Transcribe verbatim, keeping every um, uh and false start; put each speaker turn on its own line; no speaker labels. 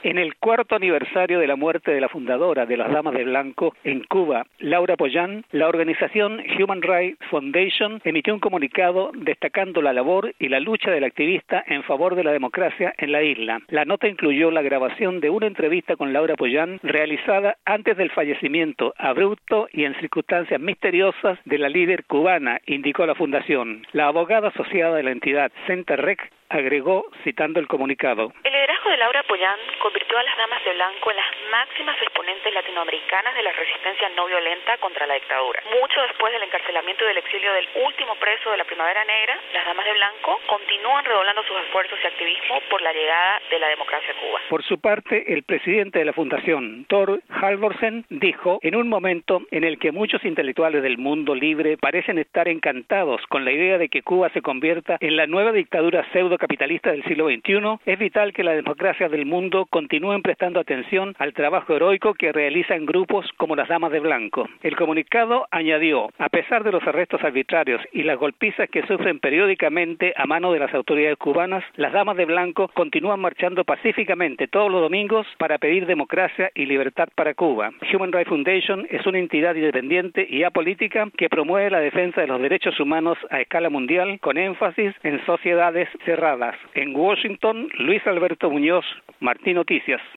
En el cuarto aniversario de la muerte de la fundadora de las Damas de Blanco en Cuba, Laura Pollán, la organización Human Rights Foundation emitió un comunicado destacando la labor y la lucha del activista en favor de la democracia en la isla. La nota incluyó la grabación de una entrevista con Laura Pollán realizada antes del fallecimiento abrupto y en circunstancias misteriosas de la líder cubana, indicó la fundación. La abogada asociada de la entidad, Centerrec, agregó citando el comunicado.
El liderazgo de Laura Pollán convirtió a las Damas de Blanco en las máximas exponentes latinoamericanas de la resistencia no violenta contra la dictadura. Mucho después del encarcelamiento y del exilio del último preso de la Primavera Negra, las Damas de Blanco continúan redoblando sus esfuerzos y activismo por la llegada de la democracia a Cuba.
Por su parte, el presidente de la fundación, Thor Halvorsen, dijo, en un momento en el que muchos intelectuales del mundo libre parecen estar encantados con la idea de que Cuba se convierta en la nueva dictadura pseudo capitalista del siglo veintiuno, es vital que las democracias del mundo continúen prestando atención al trabajo heroico que realizan grupos como las Damas de Blanco. El comunicado añadió, a pesar de los arrestos arbitrarios y las golpizas que sufren periódicamente a mano de las autoridades cubanas, las Damas de Blanco continúan marchando pacíficamente todos los domingos para pedir democracia y libertad para Cuba. Human Rights Foundation es una entidad independiente y apolítica que promueve la defensa de los derechos humanos a escala mundial con énfasis en sociedades cerradas. En Washington, Luis Alberto Muñoz, Martín Noticias.